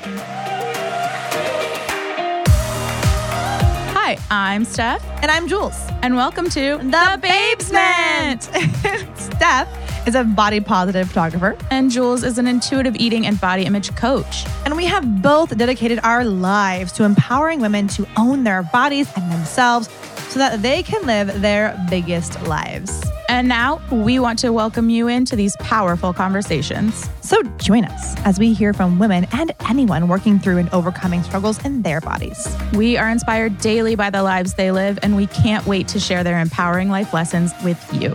Hi, I'm Steph. And I'm Jules. And welcome to The Babesment. Steph is a body positive photographer. And Jules is an intuitive eating and body image coach. And we have both dedicated our lives to empowering women to own their bodies and themselves so that they can live their biggest lives. And now we want to welcome you into these powerful conversations. So join us as we hear from women and anyone working through and overcoming struggles in their bodies. We are inspired daily by the lives they live, and we can't wait to share their empowering life lessons with you.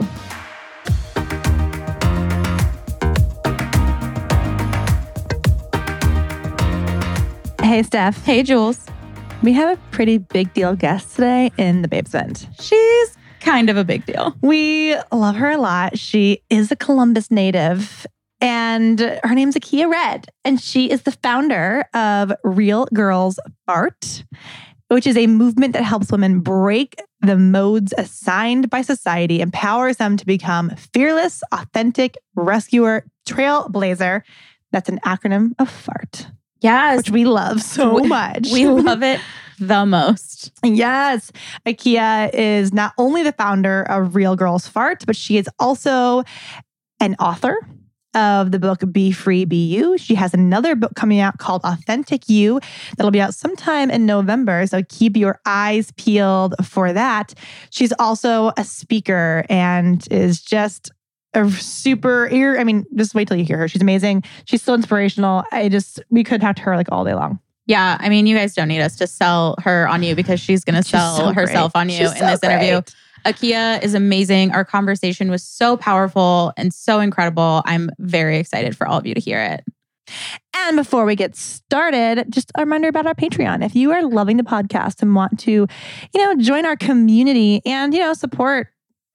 Hey, Steph. Hey, Jules. We have a pretty big deal guest today in the Babesment. She's kind of a big deal. We love her a lot. She is a Columbus native, and her name's Akia Red, and she is the founder of Real Girls Fart, which is a movement that helps women break the modes assigned by society, empowers them to become fearless, authentic, rescuer, trailblazer. That's an acronym of FART. Yes. Which we love so much. We love it the most. Yes. Akia is not only the founder of Real Girls Fart, but she is also an author of the book Be Free, Be You. She has another book coming out called Authentic You that'll be out sometime in November. So keep your eyes peeled for that. She's also a speaker and is just a super just wait till you hear her. She's amazing. She's so inspirational. We could talk to her like all day long. Yeah. I mean, you guys don't need us to sell her on you because she's going to sell herself on you in this interview. Akia is amazing. Our conversation was so powerful and so incredible. I'm very excited for all of you to hear it. And before we get started, just a reminder about our Patreon. If you are loving the podcast and want to, join our community and, support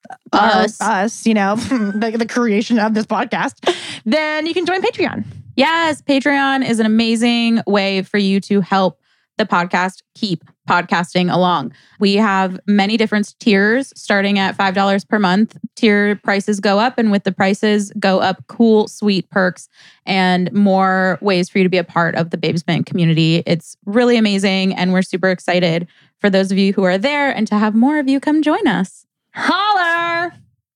us, the creation of this podcast, then you can join Patreon. Yes, Patreon is an amazing way for you to help the podcast keep podcasting along. We have many different tiers starting at $5 per month. Tier prices go up, and with the prices go up, cool, sweet perks and more ways for you to be a part of the Babesment community. It's really amazing, and we're super excited for those of you who are there and to have more of you come join us. Holler!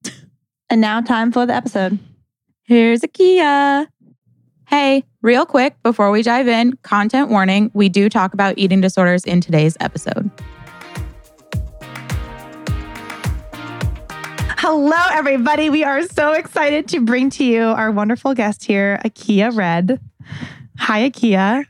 And now time for the episode. Here's Akia. Hey, real quick, before we dive in, content warning, we do talk about eating disorders in today's episode. Hello, everybody. We are so excited to bring to you our wonderful guest here, Akia Red. Hi, Akia.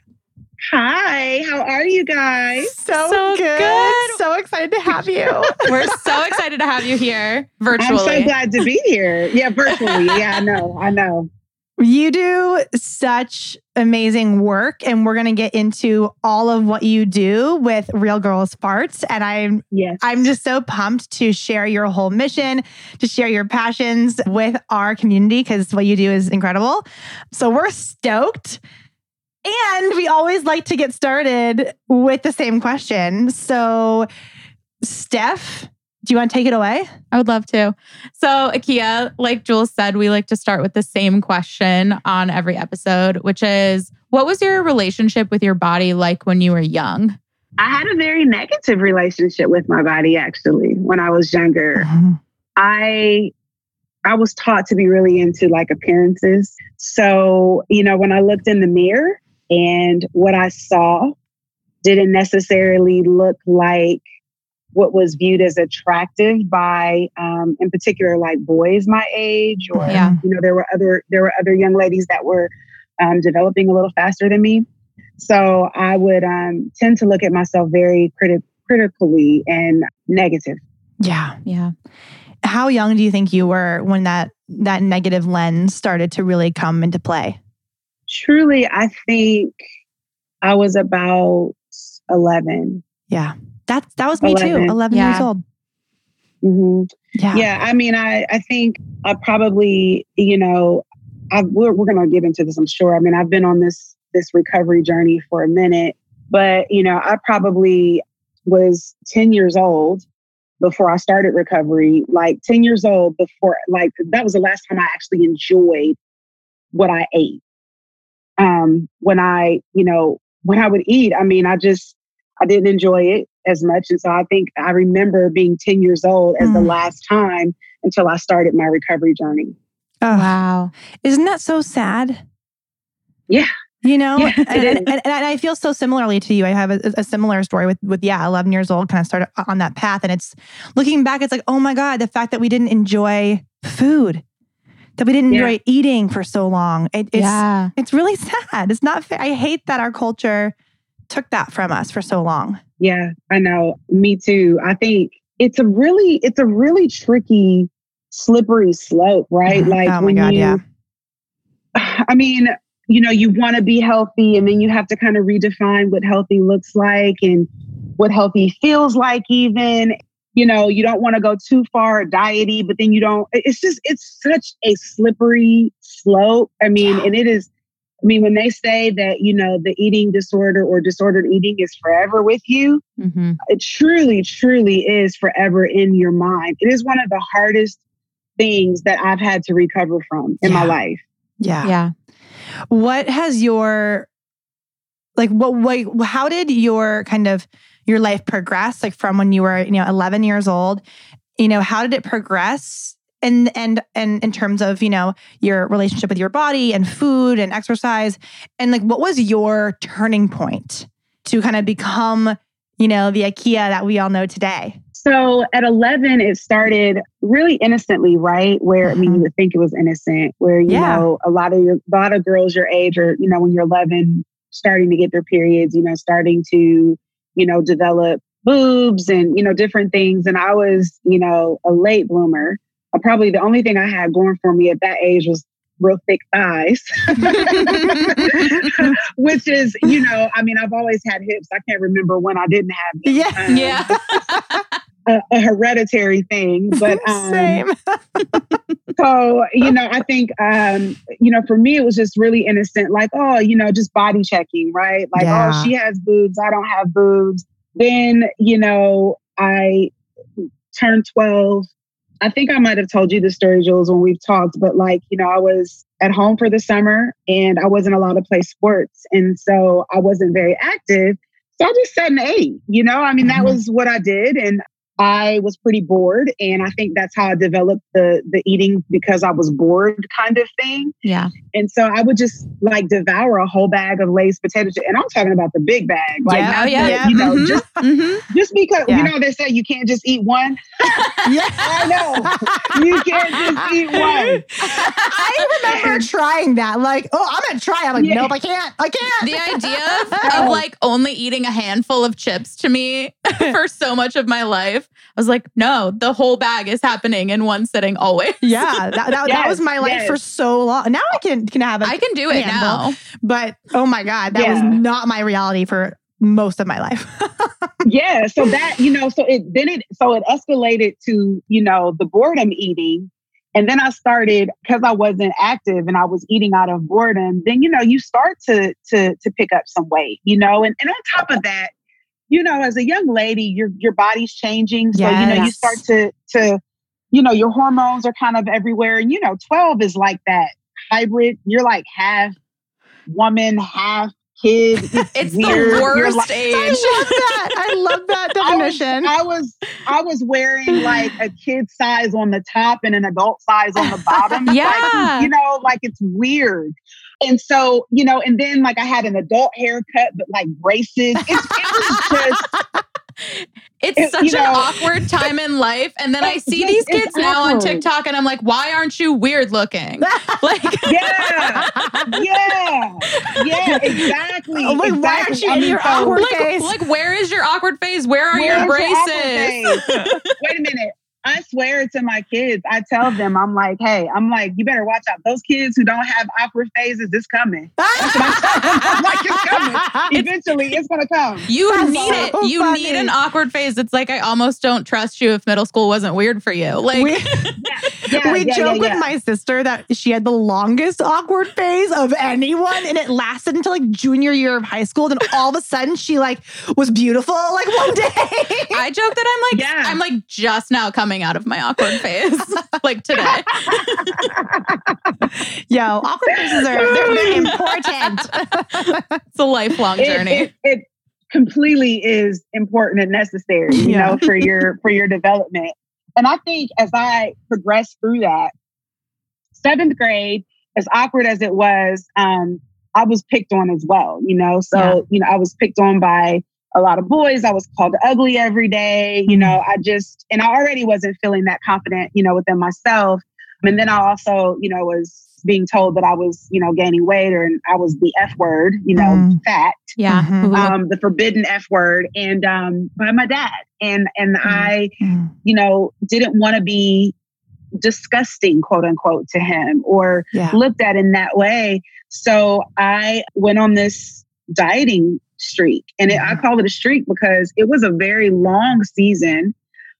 Hi, how are you guys? So good. So excited to have you. We're so excited to have you here virtually. I'm so glad to be here. Yeah, virtually. Yeah, I know. You do such amazing work, and we're going to get into all of what you do with Real Girls Farts. And I'm just so pumped to share your whole mission, to share your passions with our community, because what you do is incredible. So we're stoked. And we always like to get started with the same question. So, Steph, do you want to take it away? I would love to. So, Akia, like Jules said, we like to start with the same question on every episode, which is, what was your relationship with your body like when you were young? I had a very negative relationship with my body, actually, when I was younger. Mm-hmm. I was taught to be really into like appearances. So, when I looked in the mirror, and what I saw didn't necessarily look like what was viewed as attractive by, in particular, like boys my age, or there were other young ladies that were developing a little faster than me. So I would tend to look at myself very critically and negative. Yeah. How young do you think you were when that negative lens started to really come into play? Truly, I think I was about 11. Yeah. That was me 11. Too. 11 years old. Mm-hmm. Yeah. I mean, I think I probably, we're going to get into this, I'm sure. I mean, I've been on this recovery journey for a minute, but, I probably was 10 years old before I started recovery, like 10 years old before, like that was the last time I actually enjoyed what I ate. when I would eat. I mean, I didn't enjoy it as much. And so I think I remember being 10 years old as the last time until I started my recovery journey. Oh, wow. Isn't that so sad? Yeah. You know, Yeah, and I feel so similarly to you. I have a similar story with 11 years old, kind of started on that path. And it's looking back, it's like, oh my God, the fact that we didn't enjoy food, that we didn't enjoy eating for so long. It's really sad. It's not fair. I hate that our culture took that from us for so long. Yeah, I know. Me too. I think it's a really tricky, slippery slope, right? Like, oh my God, yeah. I mean, you want to be healthy, and then you have to kind of redefine what healthy looks like and what healthy feels like even. You don't want to go too far diety, but then you don't. It's such a slippery slope. I mean, and it is. I mean, when they say that, the eating disorder or disordered eating is forever with you, it truly, truly is forever in your mind. It is one of the hardest things that I've had to recover from in my life. Yeah. Yeah. What has your, how did your kind of your life progress? Like from when you were, 11 years old, how did it progress? And in terms of, your relationship with your body and food and exercise, and what was your turning point to kind of become, the Akia that we all know today? So at 11, it started really innocently, right? Where, I mean, you would think it was innocent, where, a lot of girls your age are, when you're 11, starting to get their periods, starting to, develop boobs and, different things. And I was, a late bloomer. Probably the only thing I had going for me at that age was real thick thighs, which is, I mean, I've always had hips. I can't remember when I didn't have them. A hereditary thing, but same. So, I think, for me, it was just really innocent, like, oh, just body checking, right? Like, oh, she has boobs, I don't have boobs. Then, I turned 12. I think I might have told you the story, Jules, when we've talked, but I was at home for the summer and I wasn't allowed to play sports. And so I wasn't very active. So I just sat and ate, I mean, that was what I did. And I was pretty bored. And I think that's how I developed the eating because I was bored kind of thing. Yeah. And so I would just devour a whole bag of Lay's potato chips. And I'm talking about the big bag. Just because, they say you can't just eat one. I know. You can't just eat one. I remember trying that. I'm going to try it. I'm like, nope, I can't. The idea of only eating a handful of chips to me for so much of my life, I was like, no, the whole bag is happening in one sitting always. Yeah, that was my life for so long. Now I can have it. I can do it now. But oh my God, that was not my reality for most of my life. Yeah. So that, it escalated to, the boredom eating. And then I started, because I wasn't active and I was eating out of boredom, then, you start to pick up some weight, and on top of that, as a young lady, your body's changing. So, you start to, your hormones are kind of everywhere. And, 12 is like that hybrid. You're like half woman, half kid. It's weird. The worst age. I love that definition. I was wearing like a kid size on the top and an adult size on the bottom. Yeah. It's weird. And so, and then I had an adult haircut, but braces. It was just... It's such an awkward time in life. And then I see these kids now on TikTok and I'm like, why aren't you weird looking? Yeah, exactly. Oh, exactly. Why aren't you in your awkward phase? Where is your awkward phase? Where are your braces? Wait a minute. I swear to my kids, I tell them, I'm like, you better watch out. Those kids who don't have awkward phases, it's coming. That's what I'm saying. It's Eventually, it's going to come. You need it. You need an awkward phase. It's like, I almost don't trust you if middle school wasn't weird for you. Like, we joke with my sister that she had the longest awkward phase of anyone, and it lasted until like junior year of high school. Then all of a sudden, she like was beautiful like one day. I joke that I'm like just now coming out of my awkward phase, like today. Yo, awkward phases they're important. It's a lifelong journey. It completely is important and necessary, you know, for your development. And I think as I progressed through that, 7th grade, as awkward as it was, I was picked on as well, you know. So, you know, I was picked on by a lot of boys. I was called ugly every day. You know, I already wasn't feeling that confident, you know, within myself. And then I also, you know, was being told that I was, you know, gaining weight, and I was the F word, you know, fat. Yeah. The forbidden F word, and by my dad. And I, you know, didn't want to be disgusting, quote unquote, to him or looked at in that way. So I went on this dieting streak, and I call it a streak because it was a very long season.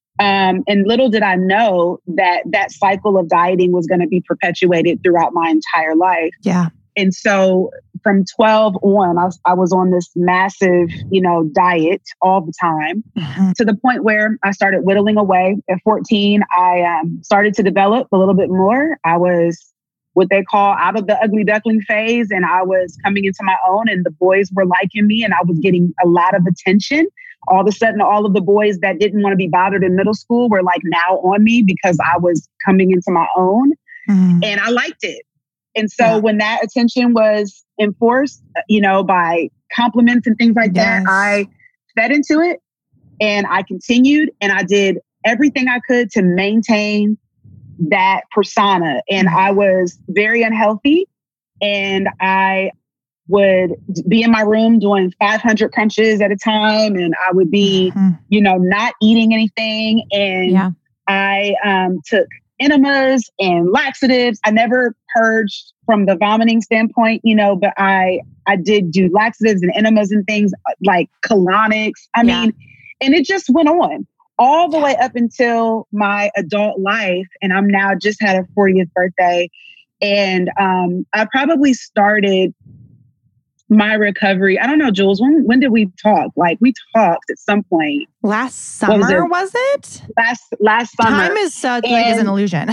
And little did I know that cycle of dieting was going to be perpetuated throughout my entire life. Yeah. And so from 12 on, I was on this massive, you know, diet all the time to the point where I started whittling away. At 14, I started to develop a little bit more. I was what they call out of the ugly duckling phase, and I was coming into my own, and the boys were liking me, and I was getting a lot of attention. All of a sudden, all of the boys that didn't want to be bothered in middle school were like now on me because I was coming into my own, and I liked it. And so when that attention was enforced, you know, by compliments and things like that, I fed into it, and I continued, and I did everything I could to maintain that persona. And I was very unhealthy, and I would be in my room doing 500 crunches at a time, and I would be, you know, not eating anything. And I took enemas and laxatives. I never purged from the vomiting standpoint, you know, but I did do laxatives and enemas and things like colonics. I mean, and it just went on all the way up until my adult life. And I'm now just had a 40th birthday. And I probably started my recovery. I don't know, Jules, when did we talk? Like, we talked at some point. Last summer, was it? Last summer. Time is such is an illusion.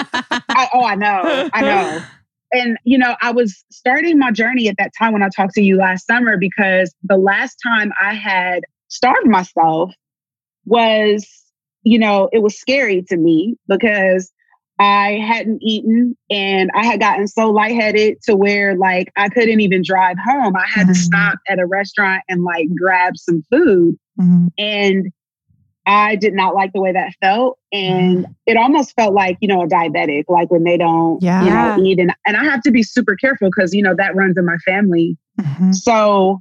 I know. And, you know, I was starting my journey at that time when I talked to you last summer, because the last time I had starved myself was, you know, it was scary to me because I hadn't eaten, and I had gotten so lightheaded to where like I couldn't even drive home. I had to stop at a restaurant and like grab some food. And I did not like the way that felt. And it almost felt like, you know, a diabetic, like when they don't you know, eat. And I have to be super careful because, you know, that runs in my family. So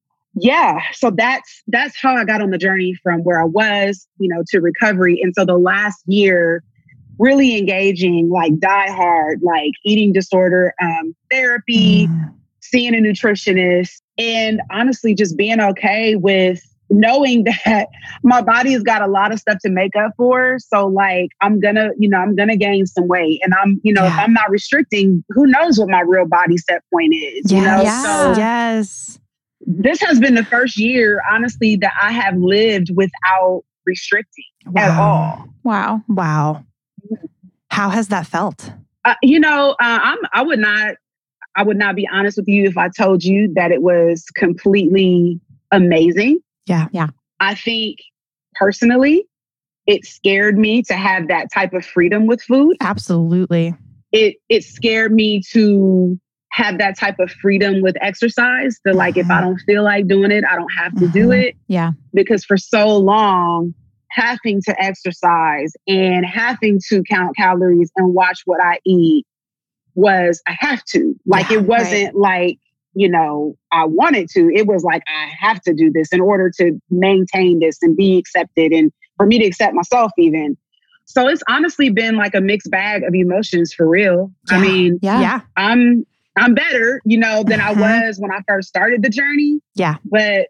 that's how I got on the journey from where I was, you know, to recovery. And so the last year, really engaging, like die hard, like eating disorder therapy, seeing a nutritionist, and honestly, just being okay with knowing that my body's got a lot of stuff to make up for. So like, I'm gonna gain some weight, and I'm, you know, if I'm not restricting, who knows what my real body set point is, you know? So this has been the first year, honestly, that I have lived without restricting at all. Wow. How has that felt? You know, I would not be honest with you if I told you that it was completely amazing. Yeah. I think personally, it scared me to have that type of freedom with food. Absolutely. It scared me to have that type of freedom with exercise. So like, if I don't feel like doing it, I don't have to do it. Yeah. Because for so long, having to exercise and having to count calories and watch what I eat was I have to. Like, it wasn't like, you know, I wanted to. It was like, I have to do this in order to maintain this and be accepted, and for me to accept myself even. So it's honestly been like a mixed bag of emotions for real. I mean, I'm better, than I was when I first started the journey. Yeah. But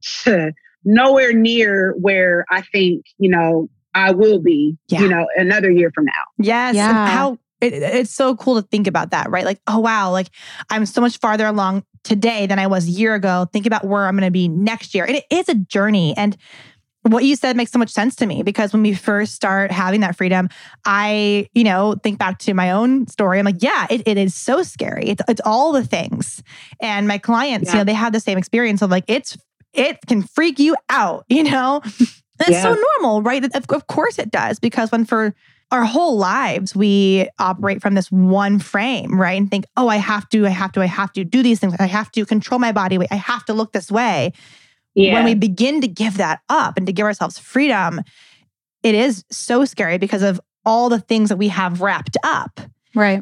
nowhere near where I think, I will be, another year from now. Yes. Yeah. And how it's so cool to think about that, right? Like, oh, wow, like I'm so much farther along today than I was a year ago. Think about where I'm going to be next year. And it is a journey. And what you said makes so much sense to me, because when we first start having that freedom, I, think back to my own story. I'm like, yeah, it is so scary. It's all the things. And my clients, they have the same experience of like, it can freak you out, That's so normal, right? Of course it does, because when for our whole lives, we operate from this one frame, right? And think, oh, I have to do these things. I have to control my body weight. I have to look this way. Yeah. When we begin to give that up and to give ourselves freedom, it is so scary because of all the things that we have wrapped up right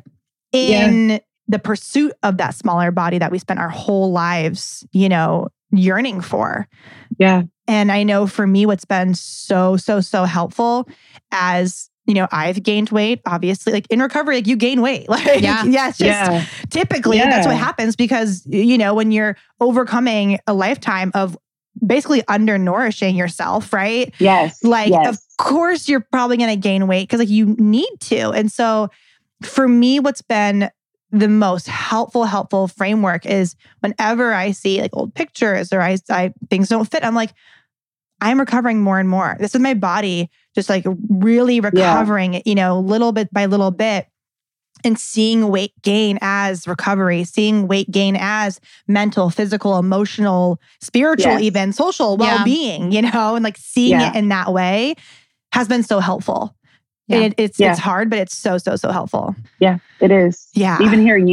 in the pursuit of that smaller body that we spent our whole lives, yearning for. Yeah. And I know for me, what's been so helpful as I've gained weight, obviously, like in recovery, like you gain weight. Like, it's just typically that's what happens because, when you're overcoming a lifetime of basically undernourishing yourself, right? Yes. Like, of course, you're probably going to gain weight because like you need to. And so for me, what's been the most helpful framework is whenever I see like old pictures or I things don't fit, I'm like, I'm recovering more and more. This is my body just like really recovering, little bit by little bit, and seeing weight gain as recovery, seeing weight gain as mental, physical, emotional, spiritual, even social well-being, and like seeing it in that way has been so helpful. Yeah. It's hard, but it's so helpful. Yeah, it is. Yeah. Even hearing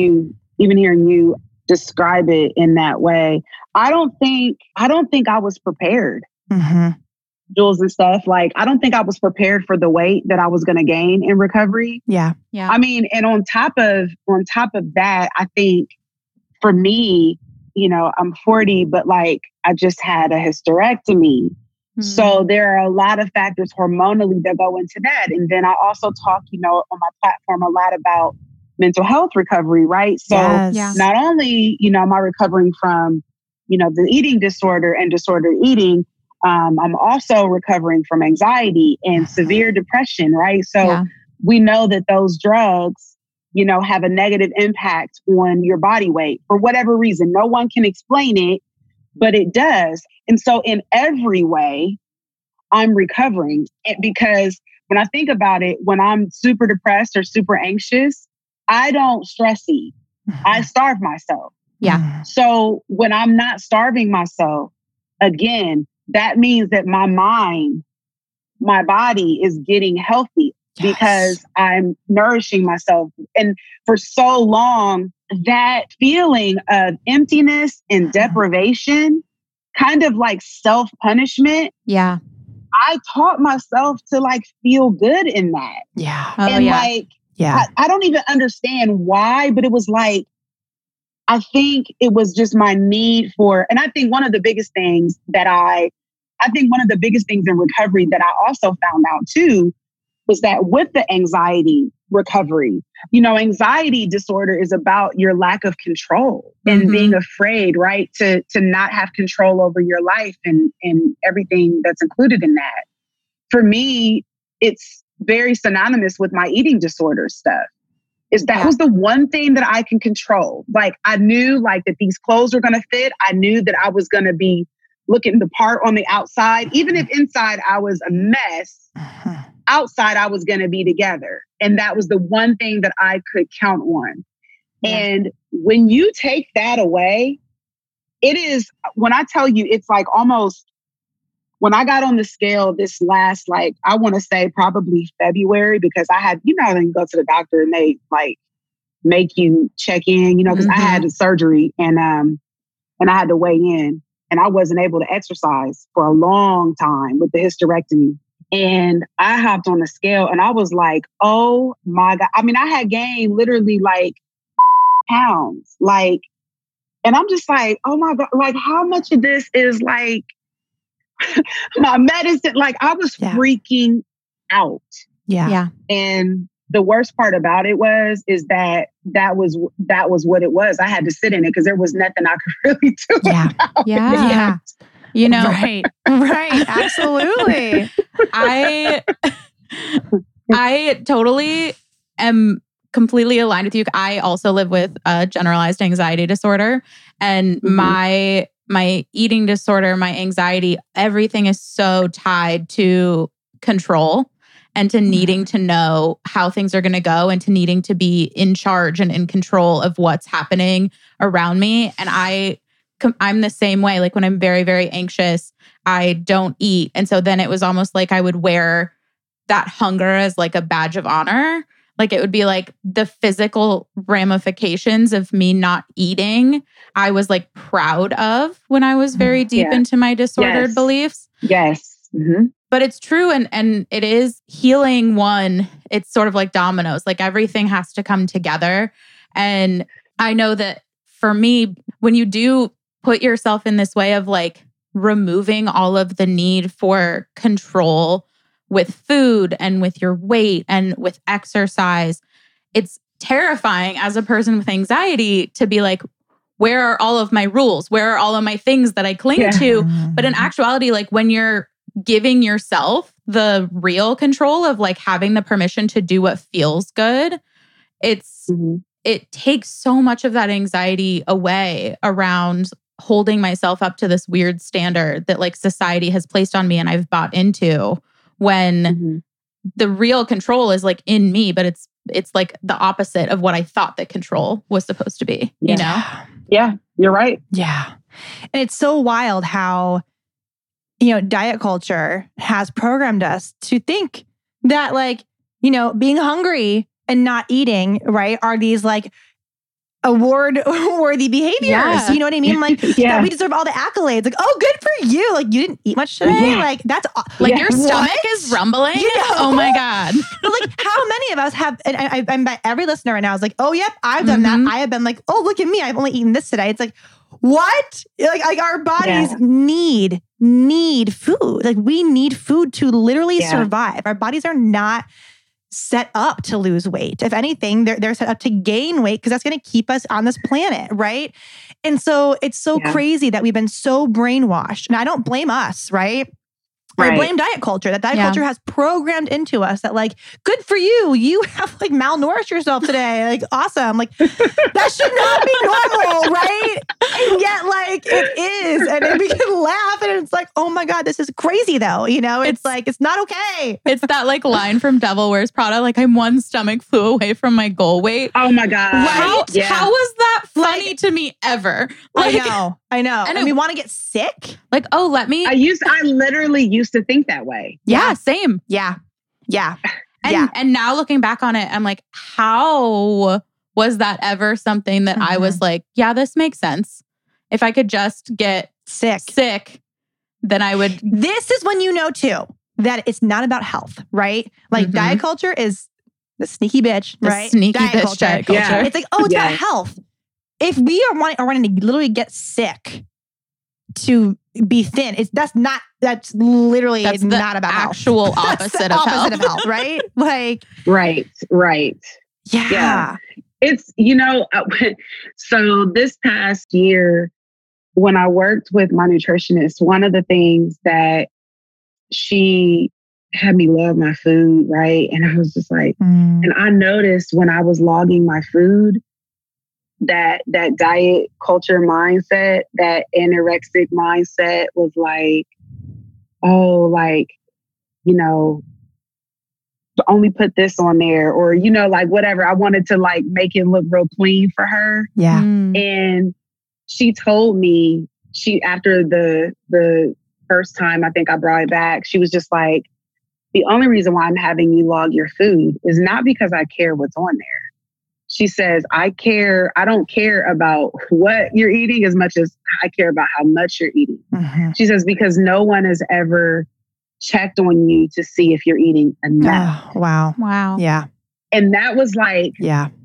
you describe it in that way, I don't think I was prepared. Mm-hmm. Jules and stuff. Like, I don't think I was prepared for the weight that I was going to gain in recovery. Yeah. Yeah. I mean, and on top of that, I think for me, I'm 40, but like I just had a hysterectomy. Mm-hmm. So there are a lot of factors hormonally that go into that. And then I also talk, on my platform a lot about mental health recovery, right? So not only, am I recovering from, the eating disorder and disordered eating, I'm also recovering from anxiety and severe depression, right? So we know that those drugs, have a negative impact on your body weight for whatever reason. No one can explain it, but it does. And so in every way, I'm recovering because when I think about it, when I'm super depressed or super anxious, I don't stress eat. I starve myself. Yeah. So when I'm not starving myself, again, that means that my mind, my body is getting healthy because I'm nourishing myself. And for so long, that feeling of emptiness and deprivation, kind of like self-punishment. Yeah. I taught myself to like feel good in that. Yeah. I don't even understand why, but it was like, I think it was just my need for, and I think one of the biggest things in recovery that I also found out too, was that with the anxiety recovery, anxiety disorder is about your lack of control and being afraid, right? To not have control over your life and everything that's included in that. For me, it's very synonymous with my eating disorder stuff. That was the one thing that I can control. Like I knew like that these clothes were going to fit. I knew that I was going to be looking the part on the outside. Even if inside I was a mess, outside I was going to be together. And that was the one thing that I could count on. Yeah. And when you take that away, it is, when I tell you, it's like almost, when I got on the scale this last, like, I want to say probably February, because I had, when you go to the doctor and they like make you check in, because I had surgery and I had to weigh in and I wasn't able to exercise for a long time with the hysterectomy. And I hopped on the scale and I was like, oh my God. I mean, I had gained literally like pounds, like, and I'm just like, oh my God, like how much of this is like my medicine? Like I was freaking out. Yeah. And the worst part about it is that that was what it was. I had to sit in it because there was nothing I could really do. About it. You know, right, absolutely. I totally am completely aligned with you. I also live with a generalized anxiety disorder, and my eating disorder, my anxiety, everything is so tied to control and to needing to know how things are going to go and to needing to be in charge and in control of what's happening around me. And I'm the same way. Like when I'm very, very anxious, I don't eat. And so then it was almost like I would wear that hunger as like a badge of honor. Like it would be like the physical ramifications of me not eating, I was like proud of when I was very deep into my disordered beliefs. Yes. Mm-hmm. But it's true. And it is healing one. It's sort of like dominoes. Like everything has to come together. And I know that for me, when you do put yourself in this way of like removing all of the need for control with food and with your weight and with exercise, it's terrifying as a person with anxiety to be like, where are all of my rules? Where are all of my things that I cling to? But in actuality, like when you're giving yourself the real control of like having the permission to do what feels good, it takes so much of that anxiety away around holding myself up to this weird standard that like society has placed on me and I've bought into, when the real control is like in me, but it's like the opposite of what I thought that control was supposed to be, you know? Yeah, you're right. Yeah. And it's so wild how, you know, diet culture has programmed us to think that like, you know, being hungry and not eating, right, are these like award-worthy behaviors. Yeah. You know what I mean? Like that we deserve all the accolades. Like, oh, good for you. Like you didn't eat much today. Yeah. Like that's like your stomach is rumbling. You know? Oh my God. But like how many of us have, and I'm by every listener right now is like, oh, yep, I've done that. I have been like, oh, look at me. I've only eaten this today. It's like, what? Like our bodies need food. Like we need food to literally survive. Our bodies are not set up to lose weight. If anything, they're set up to gain weight because that's going to keep us on this planet, right? And so it's so crazy that we've been so brainwashed. And I don't blame us, right? I blame diet culture. That diet culture has programmed into us that like, good for you. You have like malnourished yourself today. Like, awesome. Like, that should not be normal, right? And yet like it is. And we can laugh and it's like, oh my God, this is crazy though. You know, it's like, it's not okay. It's that like line from Devil Wears Prada. Like I'm one stomach flew away from my goal weight. Oh my God. How was that funny to me ever? Like, I know. And we want to get sick. Like, oh, I literally used to think that way. Yeah, same. Yeah. And now looking back on it, I'm like, how was that ever something that I was like, yeah, this makes sense. If I could just get sick, then I would. This is when you know too that it's not about health, right? Like diet culture is the sneaky bitch, right? Sneaky diet culture. Yeah. It's like, oh, it's about health. If we are wanting to literally get sick to be thin, that's literally not about actual health. Opposite of health, right? Like, right. Yeah. It's, you know, so this past year when I worked with my nutritionist, one of the things that she had me love my food, right? And I was just like, and I noticed when I was logging my food, that diet culture mindset, that anorexic mindset was like, oh, like, you know, only put this on there, or, you know, like whatever. I wanted to like make it look real clean for her. Yeah. And she told me, after the first time I think I brought it back, she was just like, the only reason why I'm having you log your food is not because I care what's on there. She says, I don't care about what you're eating as much as I care about how much you're eating. She says, because no one has ever checked on you to see if you're eating enough. Oh, wow. Yeah. And that was like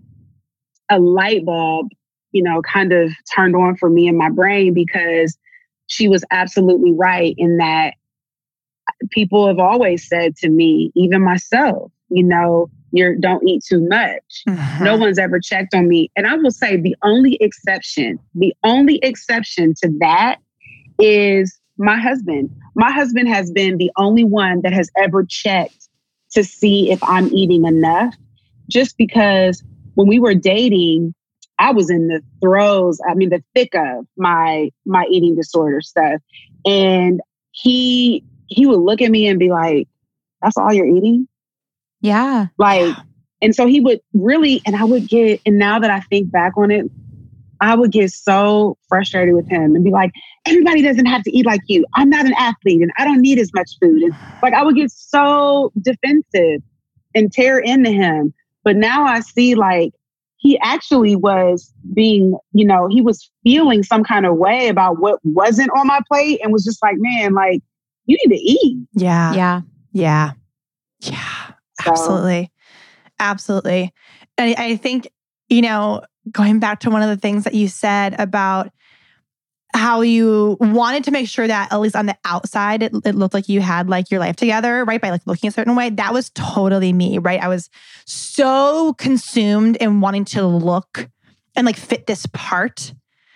a light bulb, you know, kind of turned on for me in my brain, because she was absolutely right in that people have always said to me, even myself, don't eat too much. No one's ever checked on me. And I will say the only exception to that is my husband. My husband has been the only one that has ever checked to see if I'm eating enough, just because when we were dating, I was in the thick of my eating disorder stuff. And he would look at me and be like, "That's all you're eating?" Yeah. And so he would really, and now that I think back on it, I would get so frustrated with him and be like, "Everybody doesn't have to eat like you. I'm not an athlete and I don't need as much food." And I would get so defensive and tear into him. But now I see he actually was being, he was feeling some kind of way about what wasn't on my plate and was just like, "Man, you need to eat." Yeah. Yeah. Yeah. Yeah. Absolutely. Absolutely. And I think, going back to one of the things that you said about how you wanted to make sure that at least on the outside, it looked like you had your life together, right? By looking a certain way. That was totally me, right? I was so consumed in wanting to look and fit this part,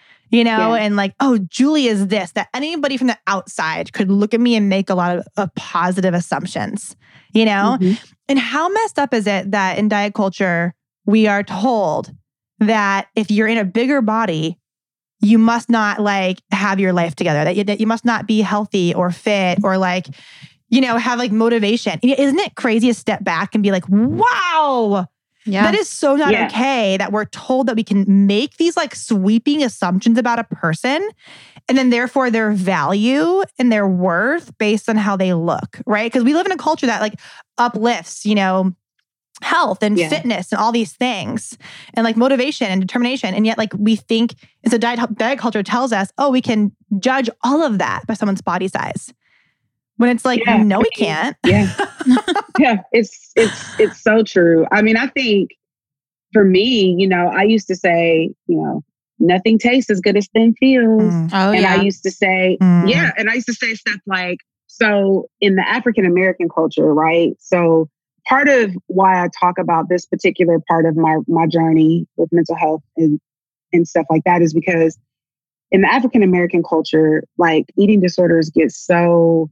and oh, Julie is this, that anybody from the outside could look at me and make a lot of positive assumptions, Mm-hmm. And how messed up is it that in diet culture, we are told that if you're in a bigger body, you must not have your life together, that you must not be healthy or fit or have motivation. Isn't it crazy to step back and be like, wow, that is so not okay that we're told that we can make these sweeping assumptions about a person and then therefore their value and their worth based on how they look, right? Because we live in a culture that uplifts, health and fitness and all these things and motivation and determination. And yet we think, and so diet culture tells us, oh, we can judge all of that by someone's body size. When it's no, we can't. Yeah. Yeah. It's so true. I mean, I think for me, I used to say, nothing tastes as good as thin feels. I used to say, and I used to say stuff so in the African American culture, right? So part of why I talk about this particular part of my journey with mental health and stuff like that is because in the African American culture, eating disorders get so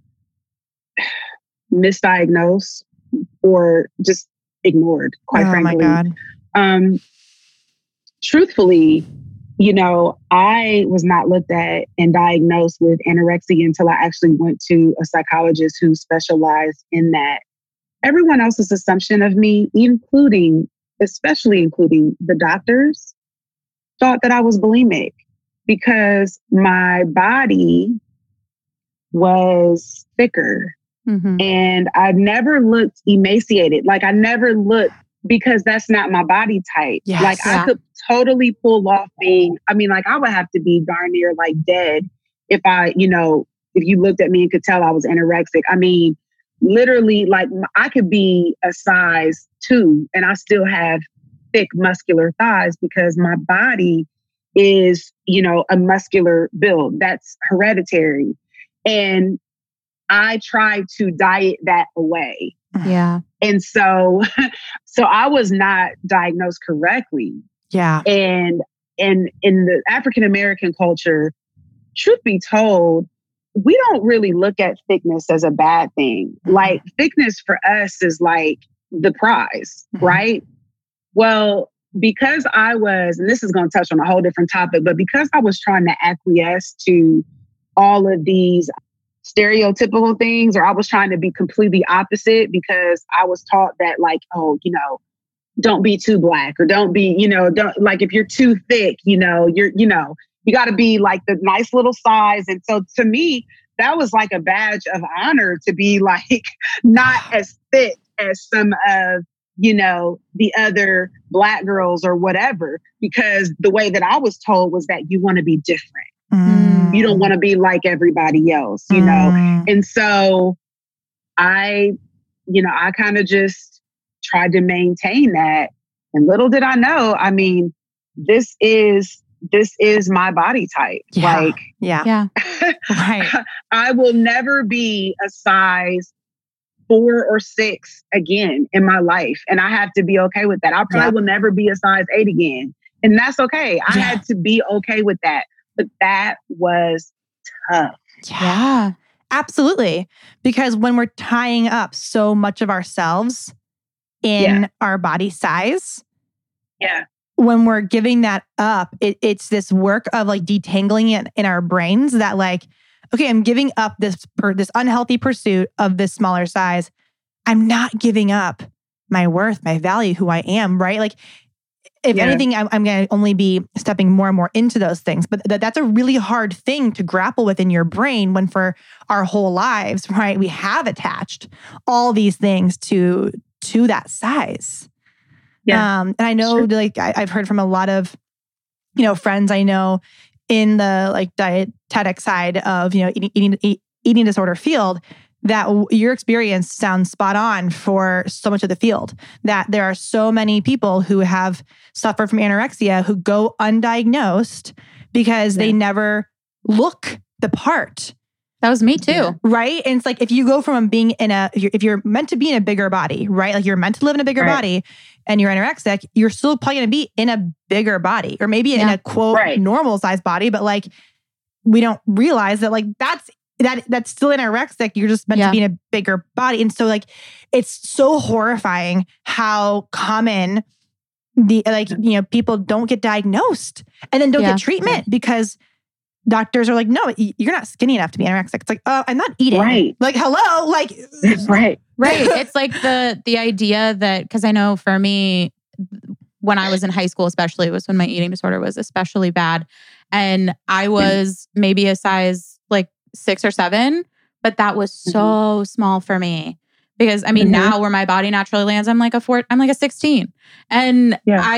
misdiagnosed or just ignored, quite frankly. My God. Truthfully, I was not looked at and diagnosed with anorexia until I actually went to a psychologist who specialized in that. Everyone else's assumption of me, especially including the doctors, thought that I was bulimic because my body was thicker. Mm-hmm. And I never looked emaciated. I never looked, because that's not my body type. Yes, I could totally pull off being, I would have to be darn near dead if if you looked at me and could tell I was anorexic. I mean, literally, I could be a size 2 and I still have thick muscular thighs because my body is, a muscular build. That's hereditary. And I tried to diet that away. Yeah. And so I was not diagnosed correctly. Yeah. And in the African American culture, truth be told, we don't really look at thickness as a bad thing. Thickness for us is the prize, right? Well, because I was, and this is going to touch on a whole different topic, but because I was trying to acquiesce to all of these stereotypical things, or I was trying to be completely opposite because I was taught that don't be too black, or don't be, don't if you're too thick, you got to be the nice little size. And so to me, that was a badge of honor to be not as thick as some of, the other Black girls or whatever, because the way that I was told was that you want to be different. You don't want to be like everybody else, And so I kind of just tried to maintain that. And little did I know, this is my body type. Yeah. Right. I will never be a size 4 or 6 again in my life. And I have to be okay with that. I probably will never be a size 8 again. And that's okay. I had to be okay with that. But that was tough. Yeah, absolutely. Because when we're tying up so much of ourselves in our body size, when we're giving that up, it's this work of like detangling it in our brains that like, okay, I'm giving up this unhealthy pursuit of this smaller size. I'm not giving up my worth, my value, who I am, right? Like, if anything, I'm going to only be stepping more and more into those things. But that's a really hard thing to grapple with in your brain when for our whole lives, right, we have attached all these things to that size. Yeah. And I know like I've heard from a lot of, friends I know in the like dietetic side of, eating disorder field, that your experience sounds spot on for so much of the field, that there are so many people who have suffered from anorexia who go undiagnosed because they never look the part. That was me too. Right? And it's like, if you go from being if you're meant to be in a bigger body, right? Like you're meant to live in a bigger body and you're anorexic, you're still probably going to be in a bigger body or maybe in a quote normal size body. But like, we don't realize that like, that's still anorexic. You're just meant to be in a bigger body. And so like, it's so horrifying how common people don't get diagnosed and then don't get treatment because doctors are like, no, you're not skinny enough to be anorexic. It's like, I'm not eating. Right. Like, hello. Like, right. It's like the idea that, because I know for me, when I was in high school, especially, it was when my eating disorder was especially bad. And I was maybe a size like 6 or 7, but that was so small for me. Because I mean, now where my body naturally lands, I'm like a 16. And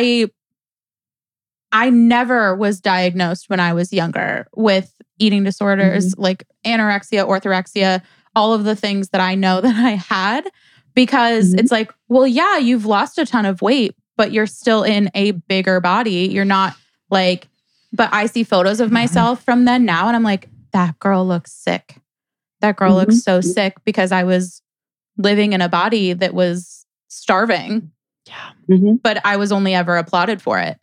I never was diagnosed when I was younger with eating disorders, like anorexia, orthorexia, all of the things that I know that I had, because it's like, well, yeah, you've lost a ton of weight, but you're still in a bigger body. You're not like, but I see photos of myself from then now and I'm like, that girl looks sick. That girl looks so sick because I was living in a body that was starving. Yeah. But I was only ever applauded for it.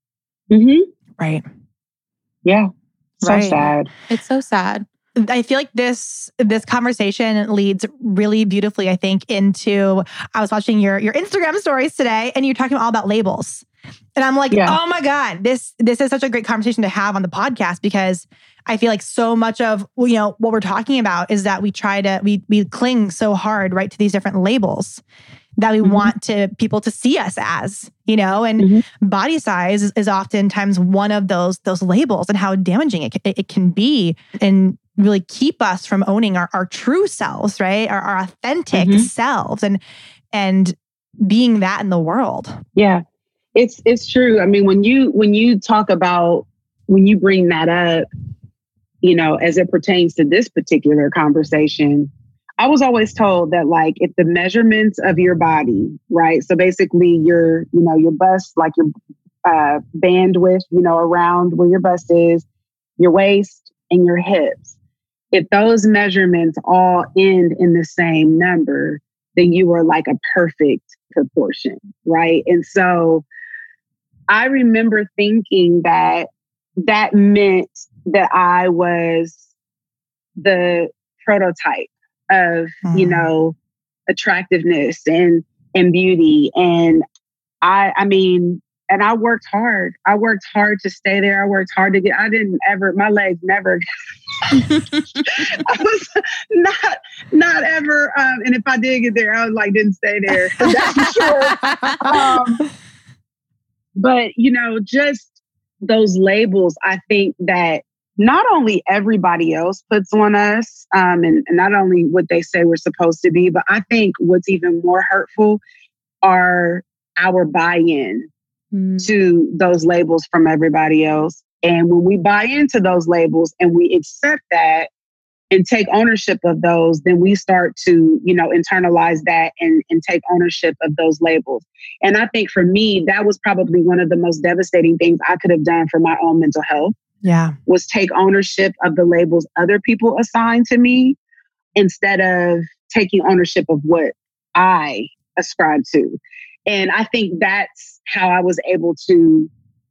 Right. Yeah. So sad. It's so sad. I feel like this conversation leads really beautifully, I think, into, I was watching your Instagram stories today and you're talking all about labels. And I'm like, oh my God, this is such a great conversation to have on the podcast, because I feel like so much of, what we're talking about is that we cling so hard, right, to these different labels that we want people to see us as, and body size is oftentimes one of those labels, and how damaging it can be, and really keep us from owning our true selves, right? Our authentic selves and being that in the world. Yeah, it's true. I mean, when you talk about, when you bring that up, as it pertains to this particular conversation, I was always told that, like, if the measurements of your body, right? So basically your bust, like your bandwidth, around where your bust is, your waist and your hips, if those measurements all end in the same number, then you are like a perfect proportion, right? And so I remember thinking that meant that I was the prototype of, attractiveness and beauty. And I mean, and I worked hard. I worked hard to stay there. I worked hard to my legs never, I was not ever. And if I did get there, I was like, didn't stay there. That's for sure. But, just those labels, I think that not only everybody else puts on us, and not only what they say we're supposed to be, but I think what's even more hurtful are our buy-in to those labels from everybody else. And when we buy into those labels and we accept that and take ownership of those, then we start to, internalize that and take ownership of those labels. And I think for me, that was probably one of the most devastating things I could have done for my own mental health. Yeah. Was take ownership of the labels other people assign to me, instead of taking ownership of what I ascribe to. And I think that's how I was able to,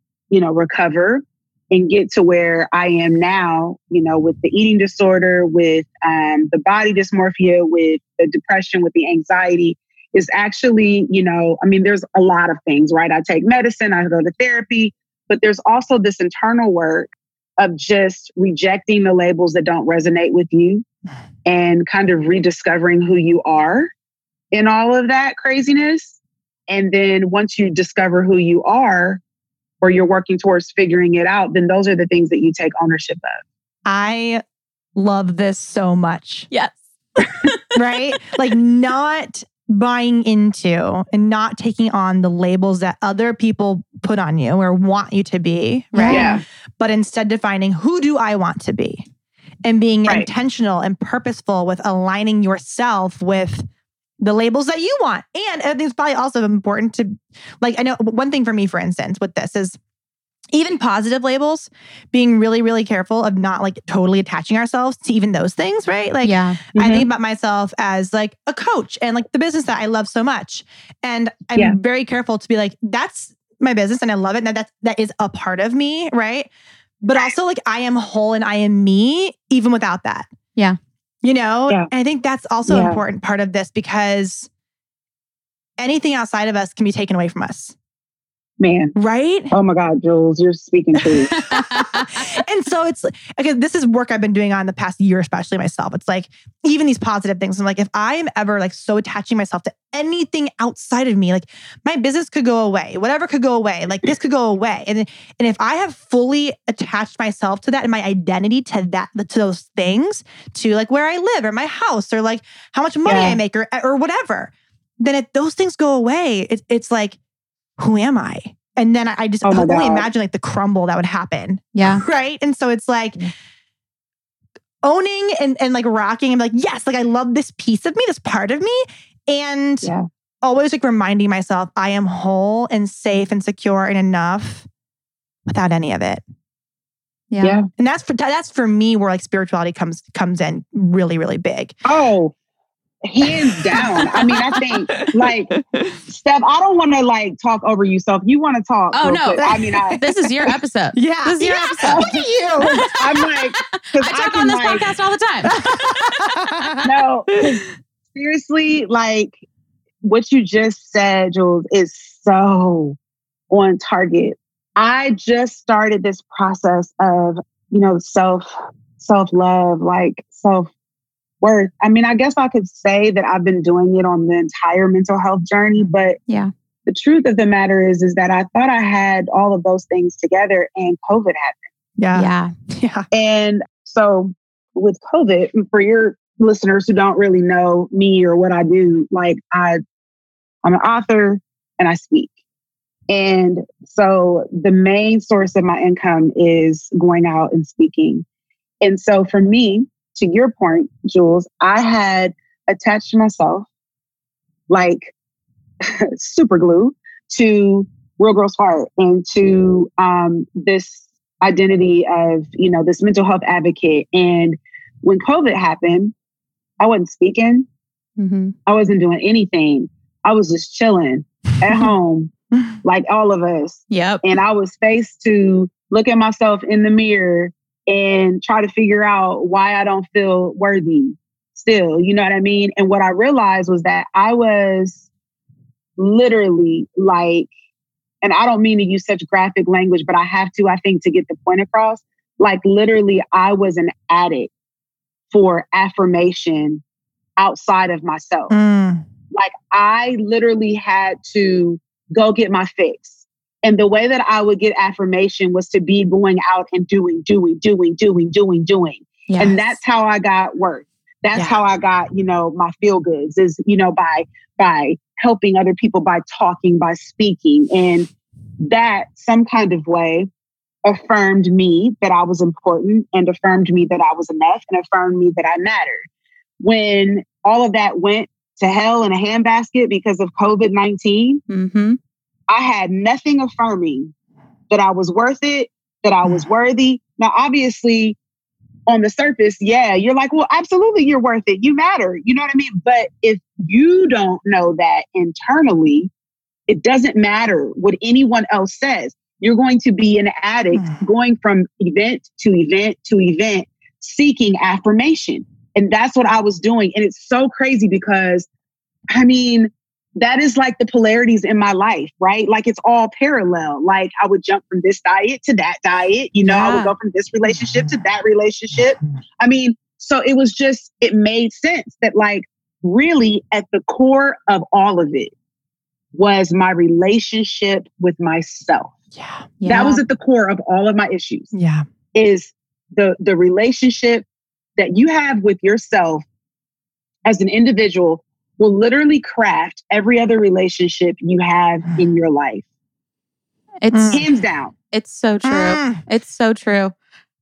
recover and get to where I am now, with the eating disorder, with the body dysmorphia, with the depression, with the anxiety, is actually, there's a lot of things, right? I take medicine, I go to therapy, but there's also this internal work of just rejecting the labels that don't resonate with you and kind of rediscovering who you are in all of that craziness. And then once you discover who you are, or you're working towards figuring it out, then those are the things that you take ownership of. I love this so much. Yes. Right? Like not buying into and not taking on the labels that other people put on you or want you to be, right? Yeah. But instead defining who do I want to be and being intentional and purposeful with aligning yourself with the labels that you want. And I think it's probably also important to, like, I know one thing for me, for instance, with this is even positive labels, being really, really careful of not like totally attaching ourselves to even those things, right? Like, I think about myself as like a coach and like the business that I love so much. And I'm very careful to be like, that's my business and I love it. And that is a part of me, right? But also like I am whole and I am me even without that. Yeah. And I think that's also an important part of this because anything outside of us can be taken away from us. Man. Right? Oh my God, Jules, you're speaking truth. And so it's okay, this is work I've been doing on the past year, especially myself. It's like, even these positive things. I'm like, if I am ever like so attaching myself to anything outside of me, like my business could go away, whatever could go away, like this could go away. And if I have fully attached myself to that and my identity to those things, to like where I live or my house or like how much money I make or whatever, then if those things go away, it's like, who am I? And then I just only imagine like the crumble that would happen. Yeah. Right. And so it's like owning and like rocking and like, yes, like I love this piece of me, this part of me. And always like reminding myself I am whole and safe and secure and enough without any of it. Yeah. And that's for me where like spirituality comes in really, really big. Oh, hands down. I mean, I think like, Steph, I don't want to like talk over you. So if you want to talk. Oh, no. Quick, I mean, this is your episode. Yeah. This is your episode. Look at you. I'm like, I talk on this podcast all the time. No, seriously, like what you just said, Jules, is so on target. I just started this process of, self-love, like self-worth. I mean, I guess I could say that I've been doing it on the entire mental health journey, but the truth of the matter is that I thought I had all of those things together and COVID happened. Yeah. And so with COVID, for your listeners who don't really know me or what I do, like I'm an author and I speak. And so the main source of my income is going out and speaking. And so for me, to your point, Jules, I had attached myself like super glue to Real Girls Heart and to this identity of, this mental health advocate. And when COVID happened, I wasn't speaking. Mm-hmm. I wasn't doing anything. I was just chilling at home, like all of us. Yep. And I was faced to look at myself in the mirror and try to figure out why I don't feel worthy still. You know what I mean? And what I realized was that I was literally like, and I don't mean to use such graphic language, but I have to, I think, to get the point across. Like literally, I was an addict for affirmation outside of myself. Like I literally had to go get my fix. And the way that I would get affirmation was to be going out and doing. Yes. And that's how I got work. That's how I got, my feel goods is, by helping other people, by talking, by speaking. And that some kind of way affirmed me that I was important and affirmed me that I was enough and affirmed me that I mattered. When all of that went to hell in a handbasket because of COVID-19, I had nothing affirming that I was worth it, that I was worthy. Now, obviously, on the surface, yeah, you're like, well, absolutely, you're worth it. You matter. You know what I mean? But if you don't know that internally, it doesn't matter what anyone else says. You're going to be an addict going from event to event to event, seeking affirmation. And that's what I was doing. And it's so crazy because, I mean, that is like the polarities in my life, right? Like it's all parallel. Like I would jump from this diet to that diet, you know, I would go from this relationship to that relationship. I mean, so it was just, it made sense that like really at the core of all of it was my relationship with myself. Yeah. That was at the core of all of my issues. Yeah. Is the relationship that you have with yourself as an individual will literally craft every other relationship you have in your life. It's hands down. It's so true. It's so true.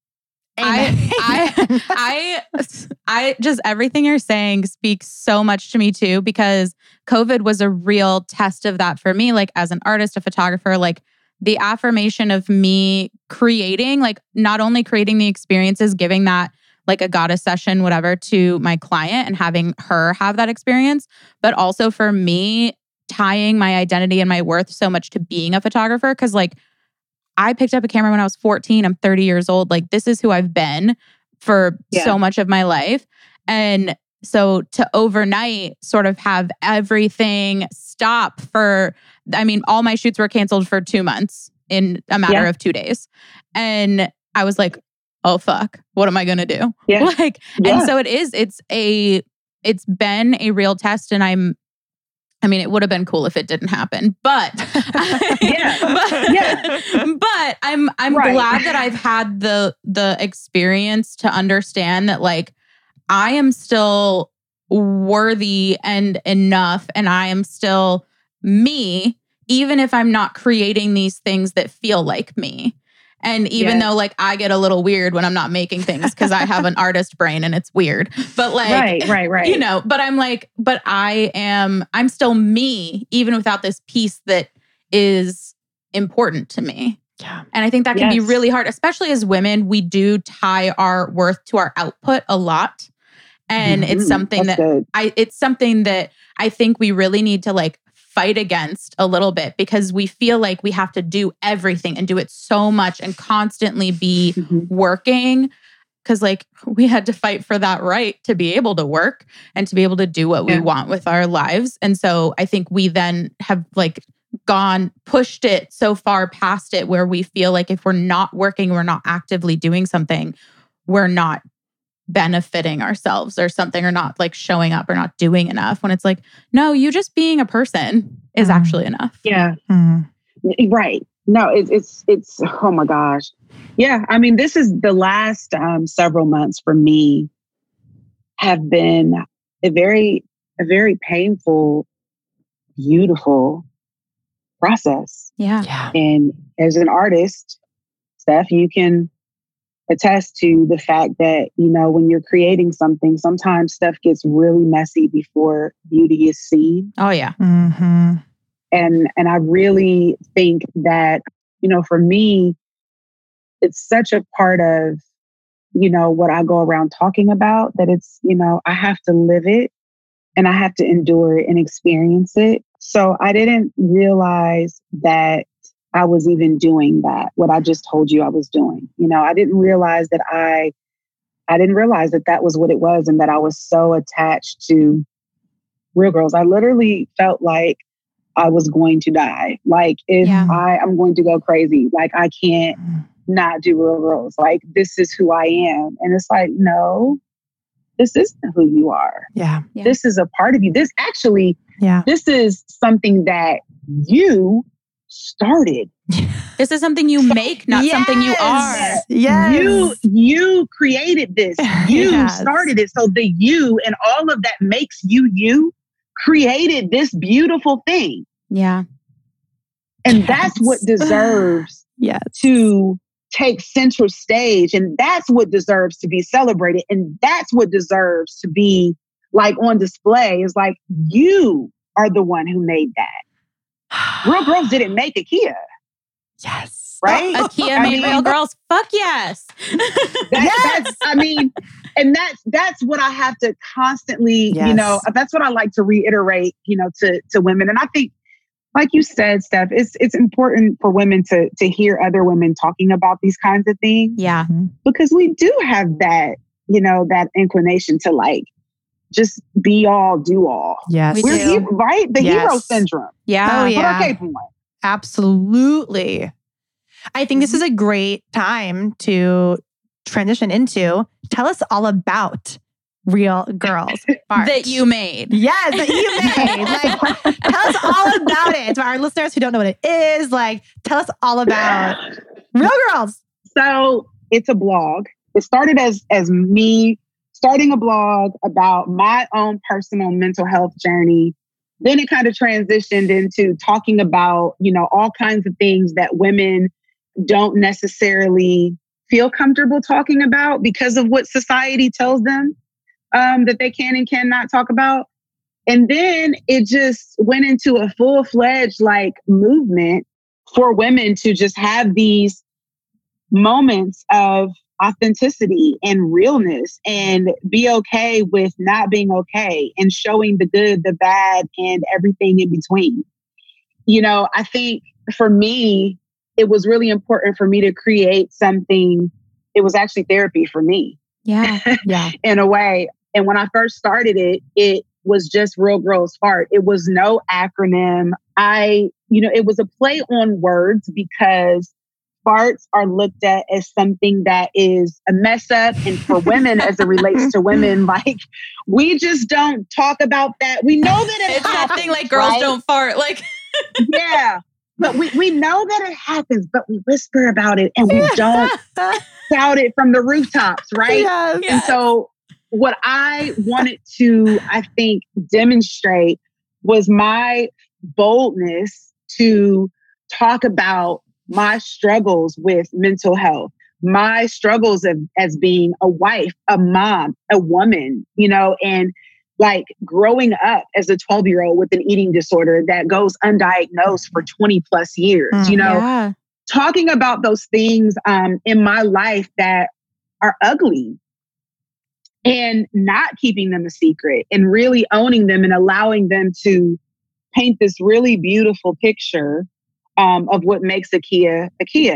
I just, everything you're saying speaks so much to me too, because COVID was a real test of that for me. Like as an artist, a photographer, like the affirmation of me creating, like not only creating the experiences, giving that like a goddess session, whatever, to my client and having her have that experience, but also for me tying my identity and my worth so much to being a photographer. Cause like I picked up a camera when I was 14. I'm 30 years old. Like this is who I've been for so much of my life. And so to overnight sort of have everything stop for, I mean, all my shoots were canceled for 2 months in a matter of 2 days. And I was like, oh fuck, what am I going to do? Like, and so it's been a real test. And I mean, it would have been cool if it didn't happen, but I'm glad that I've had the experience to understand that like I am still worthy and enough, and I am still me, even if I'm not creating these things that feel like me. And even though like I get a little weird when I'm not making things because I have an artist brain and it's weird. But like, right. You know, but I'm like, but I'm still me, even without this piece that is important to me. Yeah. And I think that can be really hard, especially as women. We do tie our worth to our output a lot. And it's something it's something that I think we really need to like fight against a little bit, because we feel like we have to do everything and do it so much and constantly be working. Because like we had to fight for that right to be able to work and to be able to do what we want with our lives. And so I think we then have like pushed it so far past it where we feel like if we're not working, we're not actively doing something, we're not benefiting ourselves or something, or not like showing up or not doing enough, when it's like, no, you just being a person is actually enough. Yeah. Right. No, it's oh my gosh. Yeah. I mean, this is the last several months for me have been a very painful, beautiful process. Yeah. And as an artist, Steph, you can attest to the fact that, you know, when you're creating something, sometimes stuff gets really messy before beauty is seen. Oh, yeah. And I really think that, you know, for me, it's such a part of, you know, what I go around talking about, that it's, you know, I have to live it and I have to endure it and experience it. So I didn't realize that I was even doing that, what I just told you I was doing. You know, I didn't realize that I didn't realize that that was what it was, and that I was so attached to Real Girls. I literally felt like I was going to die. Like if I'm going to go crazy, like I can't not do Real Girls. Like this is who I am. And it's like, no, this isn't who you are. Yeah. This is a part of you. This actually, this is something that you started. This is something you make, not something you are. Yes. You created this. You started it. So the you and all of that makes you created this beautiful thing. Yeah. And that's what deserves to take center stage. And that's what deserves to be celebrated. And that's what deserves to be like on display. Is like, you are the one who made that. Real Girls didn't make Akia. Yes. right? Akia made real girls. Fuck yes. That's that's what I have to constantly, that's what I like to reiterate, to women. And I think, like you said, Steph, it's important for women to hear other women talking about these kinds of things. Yeah. Because we do have that, that inclination to like, just be all, do all. Yes. We're right? The hero syndrome. Yeah. Oh, yeah. But okay, point. Absolutely. I think this is a great time to transition into tell us all about Real Girls Fart. That you made. Yes, that you made. Like, tell us all about it. To our listeners who don't know what it is, like, tell us all about Real Girls. So it's a blog. It started as me starting a blog about my own personal mental health journey. Then it kind of transitioned into talking about, all kinds of things that women don't necessarily feel comfortable talking about because of what society tells them that they can and cannot talk about. And then it just went into a full-fledged movement for women to just have these moments of authenticity and realness and be okay with not being okay and showing the good, the bad, and everything in between. I think for me, it was really important for me to create something. It was actually therapy for me. Yeah. Yeah. In a way. And when I first started it was just Real Girls Fart. It was no acronym. It was a play on words because farts are looked at as something that is a mess up. And for women, as it relates to women, we just don't talk about that. We know that it's nothing like girls don't fart. Yeah. But we know that it happens, but we whisper about it and we don't shout it from the rooftops, right? Yes. And so what I wanted to, I think, demonstrate was my boldness to talk about my struggles with mental health, my struggles as being a wife, a mom, a woman, and growing up as a 12-year-old with an eating disorder that goes undiagnosed for 20 plus years, talking about those things in my life that are ugly and not keeping them a secret and really owning them and allowing them to paint this really beautiful picture of what makes Akia.